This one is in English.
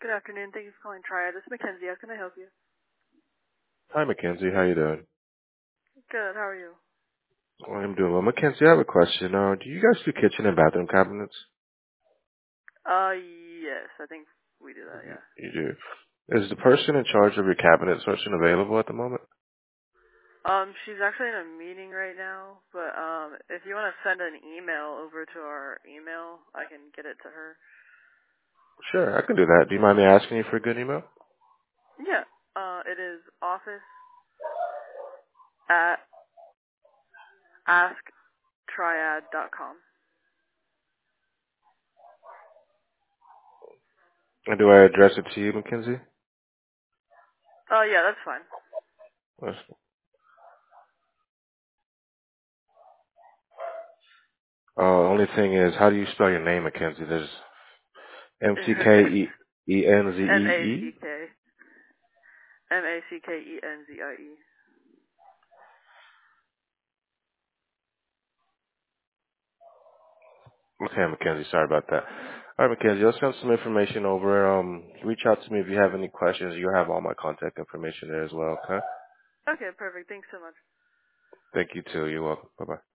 Good afternoon. Thank you for calling Triad. This is Mackenzie. How can I help you? Hi, Mackenzie. How you doing? Good. How are you? Well, I'm doing well. Mackenzie, I have a question. Do you guys do kitchen and bathroom cabinets? Yes. I think we do that, yeah. You do. Is the person in charge of your cabinet searching available at the moment? She's actually in a meeting right now, but, if you want to send an email over to our email, I can get it to her. Sure, I can do that. Do you mind me asking you for a good email? Yeah. It is office at asktriad.com. And do I address it to you, Mackenzie? Yeah, that's fine. Yes. Only thing is, how do you spell your name, Mackenzie? There's It's M-C-K-E-N-Z-E-E? M-A-C-K. M-A-C-K-E-N-Z-I-E. Okay, Mackenzie, sorry about that. All right, Mackenzie, I'll send some information over. Reach out to me if you have any questions. You'll have all my contact information there as well, okay? Okay, perfect. Thanks so much. Thank you, too. You're welcome. Bye-bye.